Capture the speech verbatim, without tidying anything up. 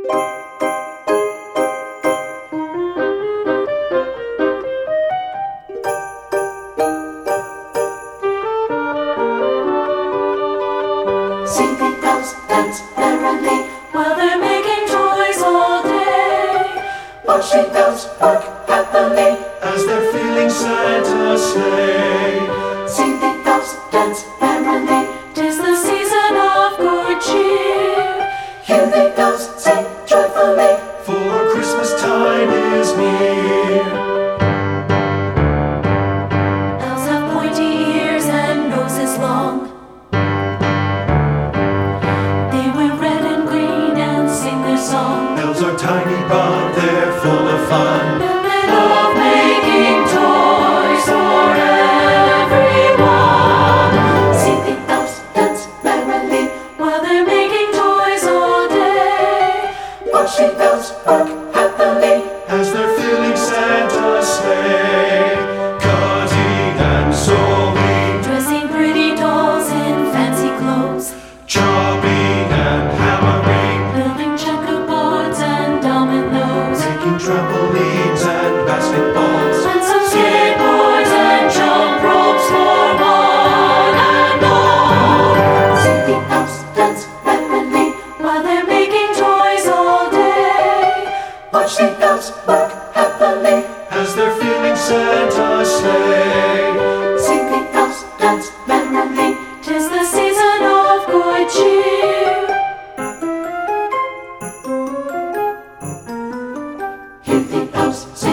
Sing the bells, dance merrily, while they're making toys all day. Watching bells work happily, as they're filling Santa's sleigh. sing the bells, dance merrily, 'tis the season of good cheer. Hear the bells sing joyfully, For Christmas time is near. elves have pointy ears and noses long. They wear red and green and sing their song. Elves are tiny but they're full of fun. And they love making toys for everyone. Sing the elves, dance merrily, while they're making toys all day. Watching bells work happily, As they're filling Santa's sleigh. Cutting and sewing, dressing pretty dolls in fancy clothes, chopping and hammering, building checkerboards and dominoes, making trampolines and basketballs. and some skateboards and jump ropes for one and all. Sing the elves, dance merrily, while they're making toys all day. Watch the elves work happily, As they're filling Santa's sleigh. sing the elves, dance merrily, 'tis the season of good cheer. Hear the elves sing